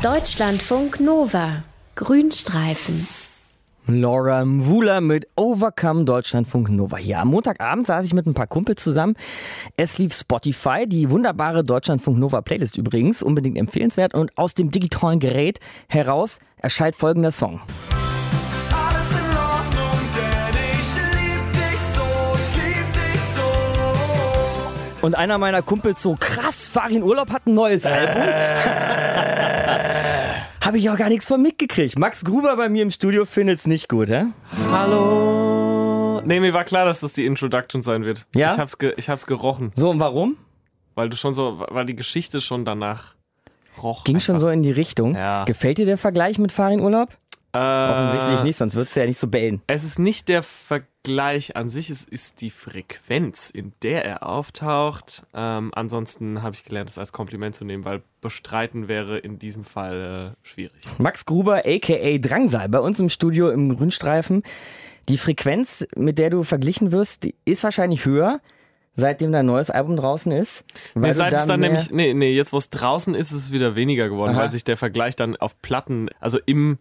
Deutschlandfunk Nova. Grünstreifen. Laura Mvula mit Overcome, Deutschlandfunk Nova. Hier am Montagabend saß ich mit ein paar Kumpels zusammen. Es lief Spotify, die wunderbare Deutschlandfunk Nova Playlist übrigens, unbedingt empfehlenswert. Und aus dem digitalen Gerät heraus erscheint folgender Song. Alles in Ordnung, denn ich lieb dich so, ich lieb dich so. Und einer meiner Kumpels so, krass, Farin Urlaub hat ein neues Album. Habe ich auch gar nichts von mitgekriegt. Max Gruber bei mir im Studio findet es nicht gut, hä? Hallo. Nee, mir war klar, dass das die Introduction sein wird. Ja? Ich hab's gerochen. So, und warum? Weil die Geschichte schon danach roch. Ging schon so in die Richtung. Ja. Gefällt dir der Vergleich mit Farin Urlaub? Offensichtlich nicht, sonst würdest du ja nicht so bellen. Es ist nicht der Vergleich an sich, es ist die Frequenz, in der er auftaucht. Ansonsten habe ich gelernt, das als Kompliment zu nehmen, weil bestreiten wäre in diesem Fall schwierig. Max Gruber, a.k.a. Drangsal, bei uns im Studio im Grünstreifen. Die Frequenz, mit der du verglichen wirst, die ist wahrscheinlich höher, seitdem dein neues Album draußen ist. Nee, seit es dann nämlich, jetzt wo es draußen ist, ist es wieder weniger geworden, Aha. weil sich der Vergleich dann auf Platten, also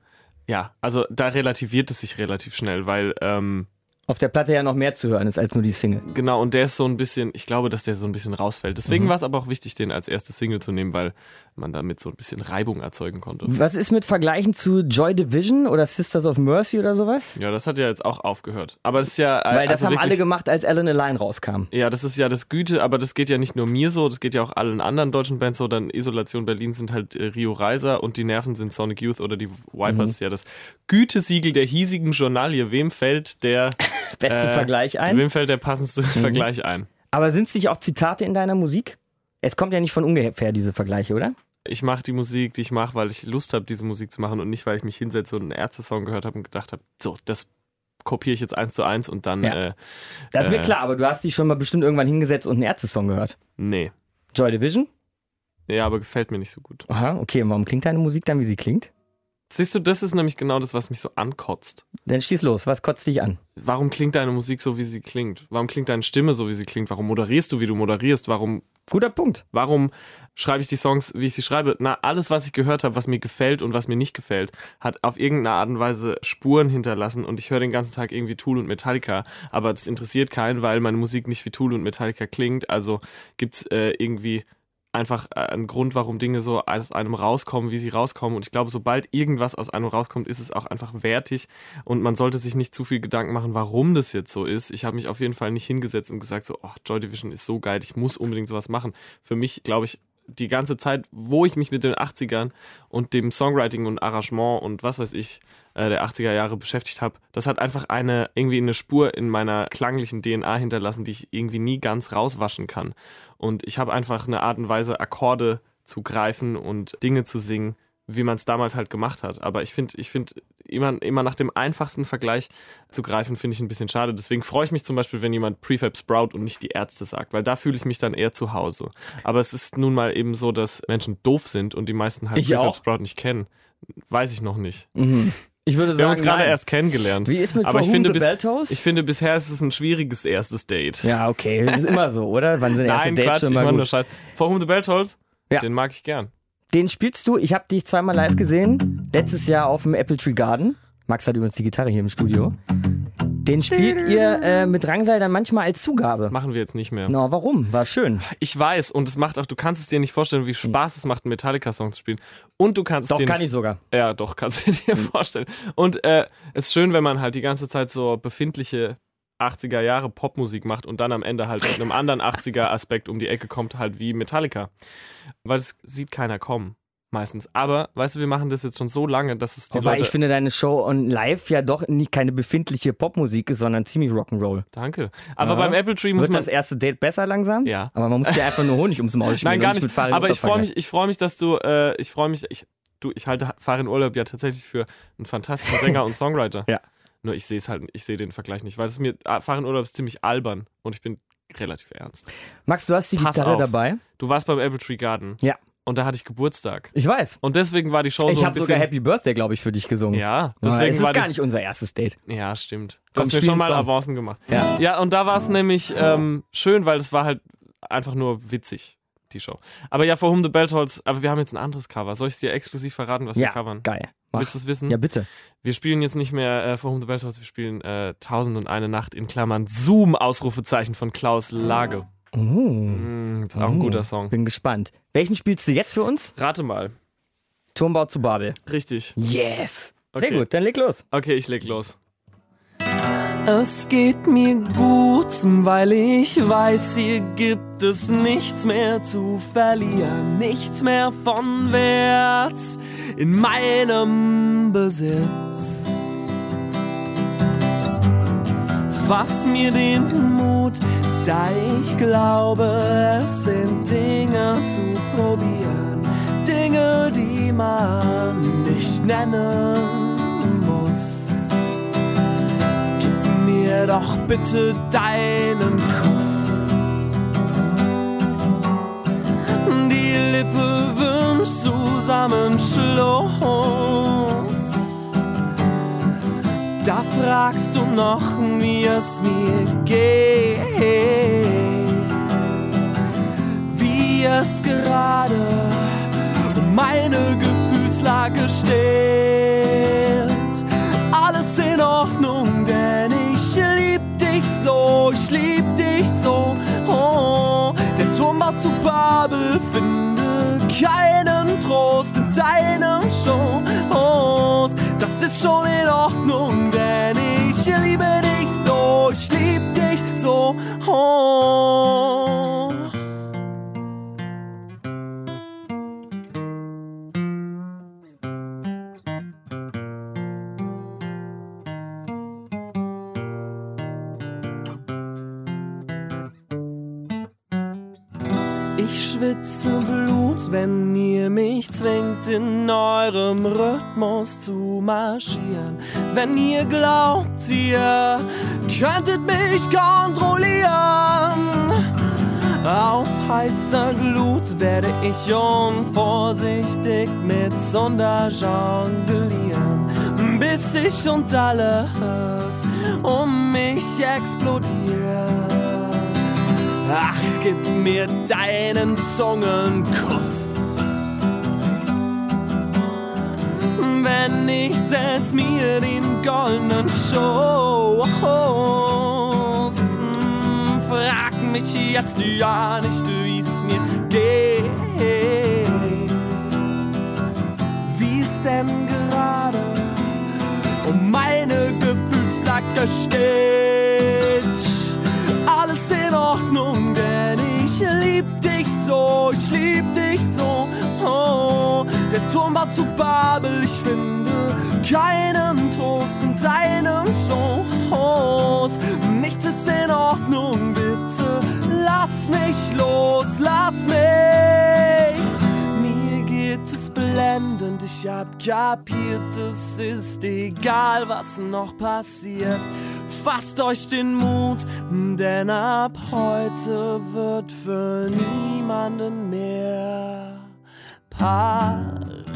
da relativiert es sich relativ schnell, weil auf der Platte ja noch mehr zu hören ist als nur die Single. genau, und der ist so ein bisschen, ich glaube, dass der so ein bisschen rausfällt. Deswegen war es aber auch wichtig, den als erste Single zu nehmen, weil man damit so ein bisschen Reibung erzeugen konnte. Was ist mit Vergleichen zu Joy Division oder Sisters of Mercy oder sowas? Ja, das hat ja jetzt auch aufgehört. Aber das ist ja... Weil das also haben wirklich, alle gemacht, als Alan Align rauskam. Ja, das ist ja das Güte, aber das geht ja nicht nur mir so, das geht ja auch allen anderen deutschen Bands so. Dann Isolation Berlin sind halt Rio Reiser und die Nerven sind Sonic Youth oder die Vipers. Ja, das Gütesiegel der hiesigen Journalie. Wem fällt der... Beste Vergleich ein. Wem fällt der passendste Vergleich ein? Aber sind es nicht auch Zitate in deiner Musik? Es kommt ja nicht von ungefähr, diese Vergleiche, oder? Ich mache die Musik, die ich mache, weil ich Lust habe, diese Musik zu machen und nicht, weil ich mich hinsetze und einen Ärzte-Song gehört habe und gedacht habe, so, das kopiere ich jetzt 1:1 und dann... Ja. Das ist mir klar, aber du hast dich schon mal bestimmt irgendwann hingesetzt und einen Ärzte-Song gehört. Nee. Joy Division? Ja, aber gefällt mir nicht so gut. Aha, okay. Und warum klingt deine Musik dann, wie sie klingt? Siehst du, das ist nämlich genau das, was mich so ankotzt. Dann schieß los. Was kotzt dich an? Warum klingt deine Musik so, wie sie klingt? Warum klingt deine Stimme so, wie sie klingt? Warum moderierst du, wie du moderierst? Warum Guter Punkt. schreibe ich die Songs, wie ich sie schreibe? Na, alles, was ich gehört habe, was mir gefällt und was mir nicht gefällt, hat auf irgendeine Art und Weise Spuren hinterlassen und ich höre den ganzen Tag irgendwie Tool und Metallica, aber das interessiert keinen, weil meine Musik nicht wie Tool und Metallica klingt, also gibt's irgendwie einfach einen Grund, warum Dinge so aus einem rauskommen, wie sie rauskommen. Und ich glaube, sobald irgendwas aus einem rauskommt, ist es auch einfach wertig. Und man sollte sich nicht zu viel Gedanken machen, warum das jetzt so ist. Ich habe mich auf jeden Fall nicht hingesetzt und gesagt, so, oh, Joy Division ist so geil, ich muss unbedingt sowas machen. Für mich, glaube ich, die ganze Zeit, wo ich mich mit den 80ern und dem Songwriting und Arrangement und was weiß ich, der 80er Jahre beschäftigt habe, das hat einfach irgendwie eine Spur in meiner klanglichen DNA hinterlassen, die ich irgendwie nie ganz rauswaschen kann. Und ich habe einfach eine Art und Weise, Akkorde zu greifen und Dinge zu singen, wie man es damals halt gemacht hat. Aber ich finde immer nach dem einfachsten Vergleich zu greifen, finde ich ein bisschen schade. Deswegen freue ich mich zum Beispiel, wenn jemand Prefab Sprout und nicht die Ärzte sagt, weil da fühle ich mich dann eher zu Hause. Aber es ist nun mal eben so, dass Menschen doof sind und die meisten halt Prefab Sprout nicht kennen. Weiß ich noch nicht. Mhm. Ich würde sagen, Wir haben uns gerade nein. erst kennengelernt. Wie ist mit Aber For Whom the Bell Tolls? ich finde, bisher ist es ein schwieriges erstes Date. Ja, okay. Das ist immer so, oder? Wann sind erste Nein, Dates Quatsch, schon ich mal meine gut? nur Scheiß. For Whom the Bell Tolls? Ja. Den mag ich gern. Den spielst du, ich habe dich zweimal live gesehen, letztes Jahr auf dem Apple Tree Garden. Max hat übrigens die Gitarre hier im Studio. Den spielt ihr mit Drangsal dann manchmal als Zugabe. Machen wir jetzt nicht mehr. Na, warum? War schön. Ich weiß, und es macht auch, du kannst es dir nicht vorstellen, wie Spaß es macht, einen Metallica-Song zu spielen. Und du kannst Doch, es dir kann nicht, ich sogar. Ja, doch, kannst du dir vorstellen. Und es ist schön, wenn man halt die ganze Zeit so befindliche 80er Jahre Popmusik macht und dann am Ende halt mit einem anderen 80er Aspekt um die Ecke kommt, halt wie Metallica. Weil das sieht keiner kommen. Meistens. Aber, weißt du, wir machen das jetzt schon so lange, dass es die Wobei Leute... ich finde deine Show on live ja doch nicht keine befindliche Popmusik ist, sondern ziemlich Rock'n'Roll. Danke. Aber Ja. beim Apple Tree muss Wird man... das erste Date besser langsam? Ja. Aber man muss dir einfach nur Honig ums Maul schmieren. Nein, gar und nicht. mit Farin Aber ich Urlaub freue mich, dass du... Ich halte Farin Urlaub ja tatsächlich für einen fantastischen Sänger und Songwriter. Ja. Nur ich sehe den Vergleich nicht, weil Farin Urlaub ist ziemlich albern und ich bin relativ ernst. Max, du hast die Pass Gitarre auf. dabei. Du warst beim Apple Tree Garden. Ja. Und da hatte ich Geburtstag. Ich weiß. Und deswegen war die Show Ich so ein habe bisschen... sogar Happy Birthday, glaube ich, für dich gesungen. Ja, Deswegen deswegen es war ist gar nicht unser erstes Date. Ja, stimmt. Du Komm, hast mir spiel schon einen mal Song. Avancen gemacht. Ja. Ja, und da war es nämlich schön, weil es war halt einfach nur witzig. die Show. Aber ja, For Whom the Bell Tolls, aber wir haben jetzt ein anderes Cover. Soll ich es dir exklusiv verraten, was wir covern? Geil. Mach. Willst du es wissen? Ja, bitte. Wir spielen jetzt nicht mehr For Whom the Bell Tolls, wir spielen 1001 Nacht in Klammern Zoom, Ausrufezeichen von Klaus Lage. Das ist auch ein guter Song. Bin gespannt. Welchen spielst du jetzt für uns? Rate mal. Turmbau zu Babel. Richtig. Yes. Okay. Sehr gut, dann leg los. Okay, ich leg los. Es geht mir gut, weil ich weiß, hier gibt es nichts mehr zu verlieren, nichts mehr von Wert in meinem Besitz. Fass mir den Mut, da ich glaube, es sind Dinge zu probieren, Dinge, die man nicht nennen muss. Mir doch bitte deinen Kuss. Die Lippe wünscht Zusammenschluss. Da fragst du noch, wie es mir geht, wie es gerade um meine Gefühlslage steht. Alles in Ordnung, denn ich lieb dich so, ich lieb dich so. Oh, der Turmbau zu Babel finde keinen Trost in deinen Shows. Das ist schon in Ordnung, denn ich liebe dich so, ich lieb dich so. Oh. Ich schwitze Blut, wenn ihr mich zwingt, in eurem Rhythmus zu marschieren. Wenn ihr glaubt, ihr könntet mich kontrollieren. Auf heißer Glut werde ich unvorsichtig mit Zunder jonglieren, bis ich und alles um mich explodiert. Ach, gib mir deinen Zungenkuss. Wenn nicht, setz mir den goldenen Schuss. Frag mich jetzt ja nicht, wie es mir geht. Wie es denn gerade um meine Gefühlslage steht. Alles in Ordnung, denn ich lieb dich so, ich lieb dich so. Oh, der Turmbau zu Babel, ich finde keinen Trost in deinem Schoß. Nichts ist in Ordnung, bitte lass mich los, lass mich. Mir geht es blendend, ich hab kapiert, es ist egal, was noch passiert. Fasst euch den Mut, denn ab heute wird für niemanden mehr pariert.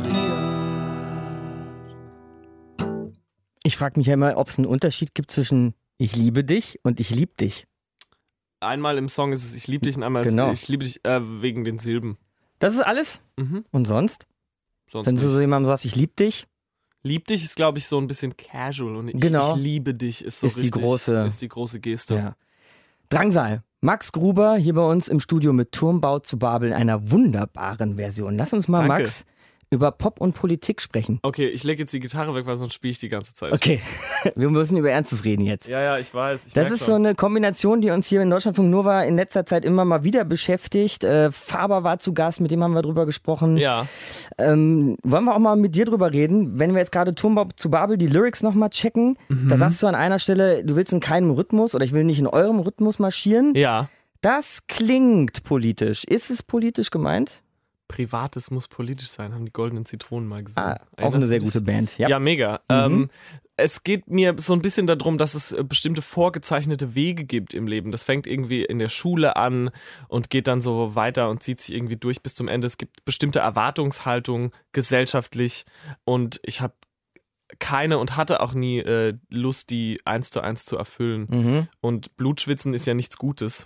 Ich frage mich ja immer, ob es einen Unterschied gibt zwischen ich liebe dich und ich lieb dich. Einmal im Song ist es ich liebe dich und einmal ist Genau. es ich liebe dich wegen den Silben. Das ist alles? Mhm. Und sonst? Sonst Wenn du nicht. so jemandem sagst, ich lieb dich, Lieb dich ist, glaube ich, so ein bisschen casual und ich liebe dich ist so Ist die richtig, große Geste. ja. Drangsal. Max Gruber hier bei uns im Studio mit Turmbau zu Babel in einer wunderbaren Version. Lass uns mal, Danke. Max, über Pop und Politik sprechen. Okay, ich lege jetzt die Gitarre weg, weil sonst spiele ich die ganze Zeit. Okay, wir müssen über Ernstes reden jetzt. Ja, ich weiß. Ich Das merk ist schon. so eine Kombination, die uns hier in Deutschlandfunk Nova in letzter Zeit immer mal wieder beschäftigt. Faber war zu Gast, mit dem haben wir drüber gesprochen. Ja, Wollen wir auch mal mit dir drüber reden? Wenn wir jetzt gerade Turmbau zu Babel die Lyrics nochmal checken, da sagst du an einer Stelle, du willst in keinem Rhythmus oder ich will nicht in eurem Rhythmus marschieren. ja. Das klingt politisch. Ist es politisch gemeint? Privates muss politisch sein, haben die Goldenen Zitronen mal gesagt. Auch eine sehr gute Band. Ja, mega. Es geht mir so ein bisschen darum, dass es bestimmte vorgezeichnete Wege gibt im Leben. Das fängt irgendwie in der Schule an und geht dann so weiter und zieht sich irgendwie durch bis zum Ende. Es gibt bestimmte Erwartungshaltungen gesellschaftlich und ich habe keine und hatte auch nie Lust, die 1:1 zu erfüllen. Und Blutschwitzen ist ja nichts Gutes.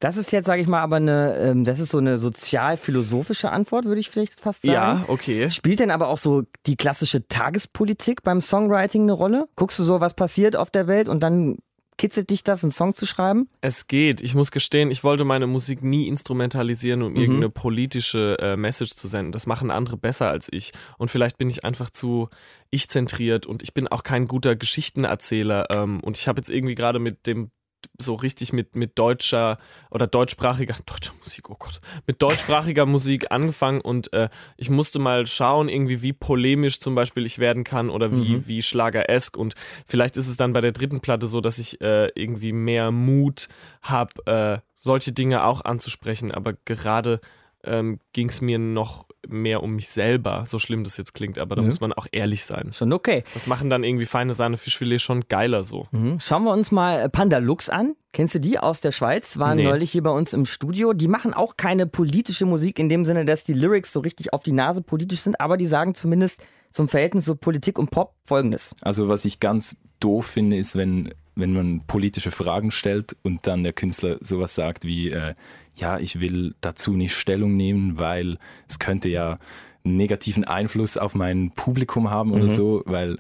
Das ist jetzt, sage ich mal, aber das ist so eine sozial-philosophische Antwort, würde ich vielleicht fast sagen. Ja, okay. Spielt denn aber auch so die klassische Tagespolitik beim Songwriting eine Rolle? Guckst du so, was passiert auf der Welt und dann kitzelt dich das, einen Song zu schreiben? Es geht. Ich muss gestehen, ich wollte meine Musik nie instrumentalisieren, um irgendeine politische Message zu senden. Das machen andere besser als ich. Und vielleicht bin ich einfach zu ich-zentriert und ich bin auch kein guter Geschichtenerzähler. Und ich habe jetzt irgendwie gerade mit dem so richtig mit deutscher oder deutscher Musik, oh Gott, mit deutschsprachiger Musik angefangen und ich musste mal schauen, irgendwie wie polemisch zum Beispiel ich werden kann oder wie schlageresk und vielleicht ist es dann bei der dritten Platte so, dass ich irgendwie mehr Mut habe, solche Dinge auch anzusprechen, aber gerade ging es mir noch mehr um mich selber, so schlimm das jetzt klingt, aber da muss man auch ehrlich sein. Schon okay. Das machen dann irgendwie feine Sahne Fischfilet schon geiler so. Schauen wir uns mal Panda Lux an. Kennst du die aus der Schweiz? Waren neulich hier bei uns im Studio. Die machen auch keine politische Musik in dem Sinne, dass die Lyrics so richtig auf die Nase politisch sind, aber die sagen zumindest zum Verhältnis so Politik und Pop Folgendes. Also was ich ganz doof finde, ist, wenn man politische Fragen stellt und dann der Künstler sowas sagt wie ja, ich will dazu nicht Stellung nehmen, weil es könnte ja einen negativen Einfluss auf mein Publikum haben oder so, weil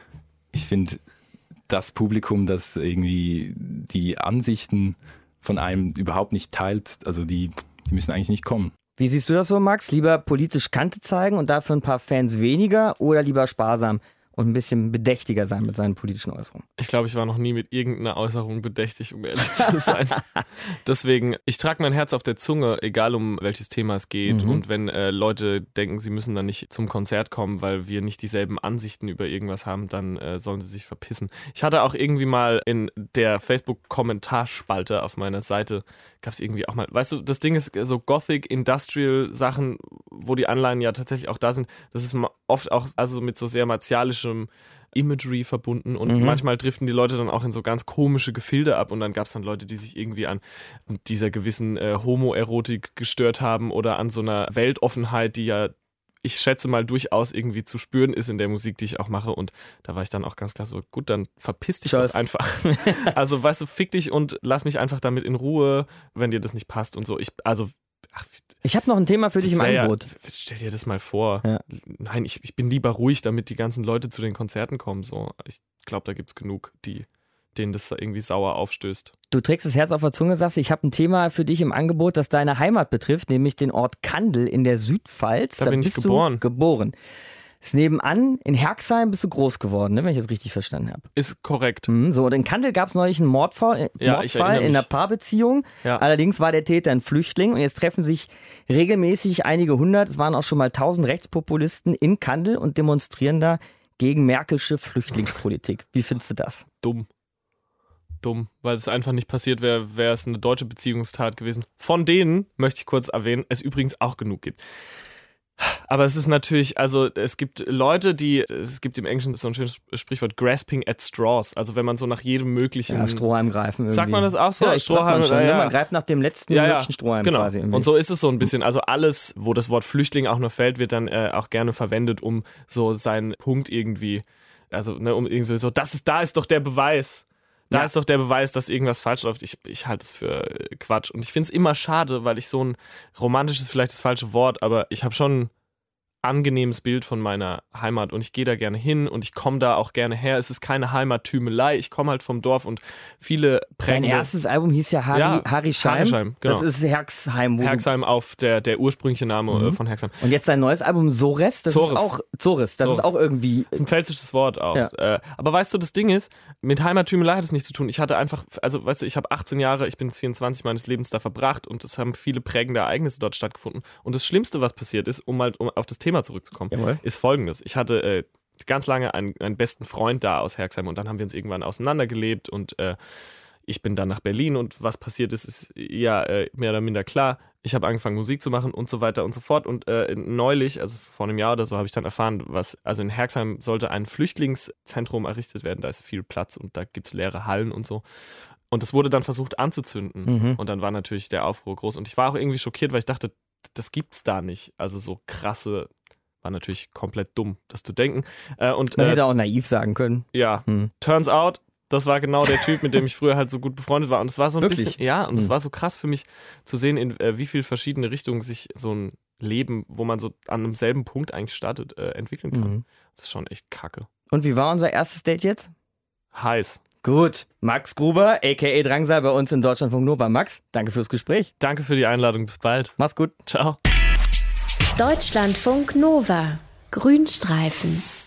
ich finde, das Publikum, das irgendwie die Ansichten von einem überhaupt nicht teilt, also die müssen eigentlich nicht kommen. Wie siehst du das so, Max? Lieber politisch Kante zeigen und dafür ein paar Fans weniger oder lieber sparsam und ein bisschen bedächtiger sein mit seinen politischen Äußerungen? Ich glaube, ich war noch nie mit irgendeiner Äußerung bedächtig, um ehrlich zu sein. Deswegen, ich trage mein Herz auf der Zunge, egal um welches Thema es geht. Und wenn Leute denken, sie müssen dann nicht zum Konzert kommen, weil wir nicht dieselben Ansichten über irgendwas haben, dann sollen sie sich verpissen. Ich hatte auch irgendwie mal in der Facebook-Kommentarspalte auf meiner Seite, gab es irgendwie auch mal, weißt du, das Ding ist so Gothic, Industrial Sachen, wo die Anleihen ja tatsächlich auch da sind, das ist oft auch also mit so sehr martialischem Imagery verbunden und manchmal driften die Leute dann auch in so ganz komische Gefilde ab und dann gab es dann Leute, die sich irgendwie an dieser gewissen Homoerotik gestört haben oder an so einer Weltoffenheit, die ja, ich schätze mal, durchaus irgendwie zu spüren ist in der Musik, die ich auch mache und da war ich dann auch ganz klar so, gut, dann verpiss dich doch einfach. Also, weißt du, fick dich und lass mich einfach damit in Ruhe, wenn dir das nicht passt und so. Ich habe noch ein Thema für dich im Angebot. Ja, stell dir das mal vor. Ja. Nein, ich bin lieber ruhig, damit die ganzen Leute zu den Konzerten kommen. So. Ich glaube, da gibt es genug, denen das irgendwie sauer aufstößt. Du trägst das Herz auf der Zunge, sagst, ich habe ein Thema für dich im Angebot, das deine Heimat betrifft, nämlich den Ort Kandel in der Südpfalz. Da bin ich geboren. Ist nebenan, in Herxheim bist du groß geworden, ne, wenn ich das richtig verstanden habe. Ist korrekt. So, und in Kandel gab es neulich einen Mordfall in einer Paarbeziehung. Ja. Allerdings war der Täter ein Flüchtling und jetzt treffen sich regelmäßig einige hundert, es waren auch schon mal 1000 Rechtspopulisten in Kandel und demonstrieren da gegen Merkelsche Flüchtlingspolitik. Wie findest du das? Dumm, weil es einfach nicht passiert wäre, wäre es eine deutsche Beziehungstat gewesen. Von denen, möchte ich kurz erwähnen, es übrigens auch genug gibt. Aber es ist natürlich, also es gibt Leute, es gibt im Englischen so ein schönes Sprichwort, grasping at straws, also wenn man so nach jedem möglichen... Strohhalm greifen irgendwie. Sagt man das auch so? Ja, Strohhalm schon, man greift nach dem letzten möglichen Strohhalm genau. quasi. Irgendwie. Und so ist es so ein bisschen, also alles, wo das Wort Flüchtling auch nur fällt, wird dann auch gerne verwendet, um so seinen Punkt irgendwie, also um irgendwie so, da ist doch der Beweis. Da ist doch der Beweis, dass irgendwas falsch läuft. Ich halte es für Quatsch. Und ich finde es immer schade, weil ich so ein romantisches, vielleicht das falsche Wort, aber ich habe schon ein angenehmes Bild von meiner Heimat und ich gehe da gerne hin und ich komme da auch gerne her. Es ist keine Heimattümelei, ich komme halt vom Dorf und viele prägende... Dein erstes Album hieß ja Harrisheim. Genau. Das ist Herxheim. Herxheim auf der ursprüngliche Name von Herxheim. Und jetzt dein neues Album Zores, das ist auch Zores. Das ist auch irgendwie... Das ist ein pfälzisches Wort auch. Ja. Aber weißt du, das Ding ist, mit Heimattümelei hat es nichts zu tun. Ich hatte einfach, also weißt du, ich habe 18 Jahre, ich bin jetzt 24 meines Lebens da verbracht und es haben viele prägende Ereignisse dort stattgefunden. Und das Schlimmste, was passiert ist, um auf das Thema zurückzukommen, ist folgendes. Ich hatte ganz lange einen besten Freund da aus Herxheim und dann haben wir uns irgendwann auseinandergelebt und ich bin dann nach Berlin und was passiert ist ja mehr oder minder klar. Ich habe angefangen Musik zu machen und so weiter und so fort und neulich, also vor einem Jahr oder so, habe ich dann erfahren, also in Herxheim sollte ein Flüchtlingszentrum errichtet werden, da ist viel Platz und da gibt es leere Hallen und so. Und das wurde dann versucht anzuzünden und dann war natürlich der Aufruhr groß und ich war auch irgendwie schockiert, weil ich dachte, das gibt's da nicht, also so krasse... War natürlich komplett dumm, das zu denken. Man hätte auch naiv sagen können. Ja, turns out, Das war genau der Typ, mit dem ich früher halt so gut befreundet war. Und es war so ein Wirklich? bisschen, ja, und es war so krass für mich zu sehen, in wie viele verschiedene Richtungen sich so ein Leben, wo man so an einem selben Punkt eigentlich startet, entwickeln kann. Das ist schon echt kacke. Und wie war unser erstes Date jetzt? Heiß. Gut, Max Gruber, a.k.a. Drangsal bei uns in Deutschlandfunk Nova. Max, danke fürs Gespräch. Danke für die Einladung. Bis bald. Mach's gut. Ciao. Deutschlandfunk Nova. Grünstreifen.